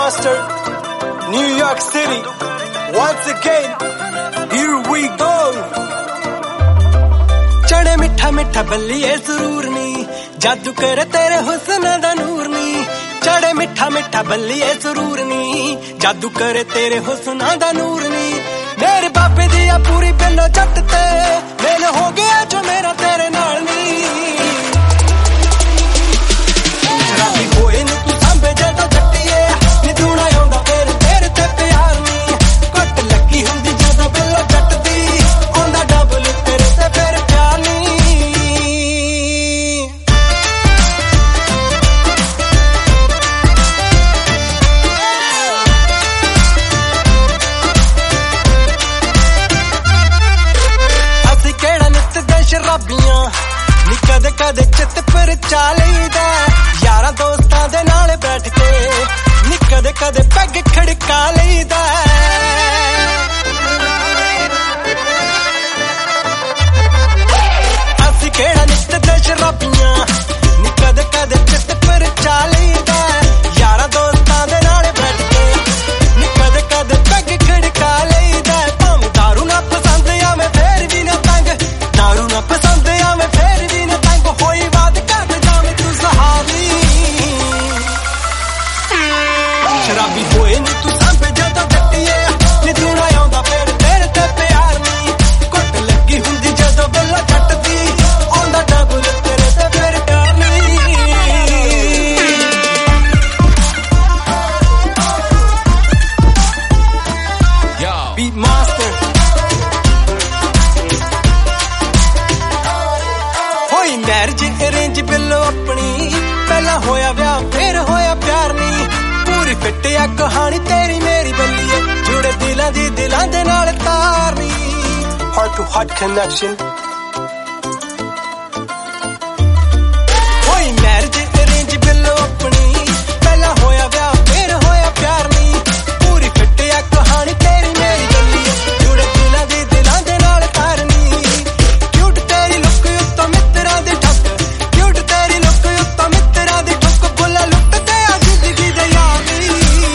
Master, New York City. Once again, here we go. चढ़े मिठा मिठा बल्लिए सुरूर नी, जादू करे तेरे हुस्न दा नूर नी. चढ़े मिठा मिठा बल्लिए सुरूर नी, जादू करे तेरे हुस्न दा नूर नी. मेरे बाबे दी आ पूरी बिल्लो जट ते, मेल हो गया जो मेरा तेरे नाल नी. शराबी होए नी तू सांभे जदों जट्टिए, नी दूना आउंदा फिर तेरे ते प्यार नी. घट लगी हुंदी जदों बिल्लो जट दी, आउंदा डबल तेरे ते फिर प्यार नी. शराबियां नी कदे कदे चित पर चालीदा, यारा दोस्तां दे नाल बैठ के नी कदे कदे पैग खड़का लईदा. असी केड़ा नित दे शराबियां नी कदे कदे चित पर चालीदा, यारा दोस्तां दे नाल बैठ के नी कदे कदे पैग खड़का लईदा. भावें दारू ना पसंद आवे फेर भी ना तंग, दारू ना पसंद आवे फेर भी ना तंग, होई बात कर जावे तू सहावी. शराबी होए नी तू सांभे जदों जट्टिए, नी दूना आउंदा फिर तेरे ते प्यार नी. घुट लगी हुंदी जदों बिल्लो जट दी, आउंदा डबल तेरे ते फिर प्यार नी. Beat Master. होई मैरिज अरेंज बिल्लो अपनी, पहला होया व्याह फिर होया प्यार नी. पूरी फिट आ कहानी तेरी मेरी बल्लिए, जुड़े दिलां दी दिलां दे नाल तार नी. Heart to heart connection. होई मैरिज अरेंज बिल्लो अपनी, पहला होया व्याह फिर होया प्यार नी. पूरी फिट आ कहानी तेरी मेरी बल्लिए, जुड़े दिलां दी दिलां दे नाल तार नी. क्यूट तेरी लुक उत्तों मित्तरां दी ठक, क्यूट तेरी लुक उत्तों मित्तरां दी ठक, बुला लुट ते आ जिंदगी दे यार नी.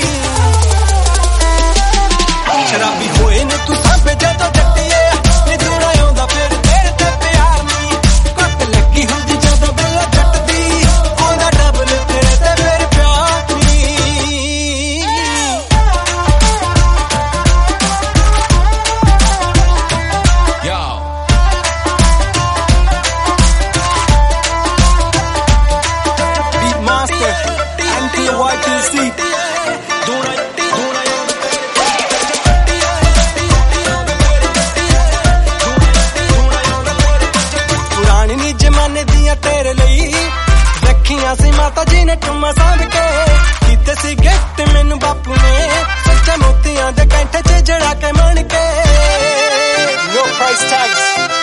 शराबी होए नी तू सांभे जदों जट्टिए, नी दूना आउंदा फिर तेरे ते प्यार नी. घट लगी हुंदी जदों बिल्लो जट दी, आउंदा डबल तेरे ते फिर प्यार नी. Beat Master, NTYTC. पुरानी नी जमाने दियां तेरे ਲਈ रखियां सी माता जी ने टुम्मा सांभ के, कीते सी गिफ्ट मैनू बापू ने, सच्चे मोतियां दे कैंठे च जड़ा के मन के. No price tags.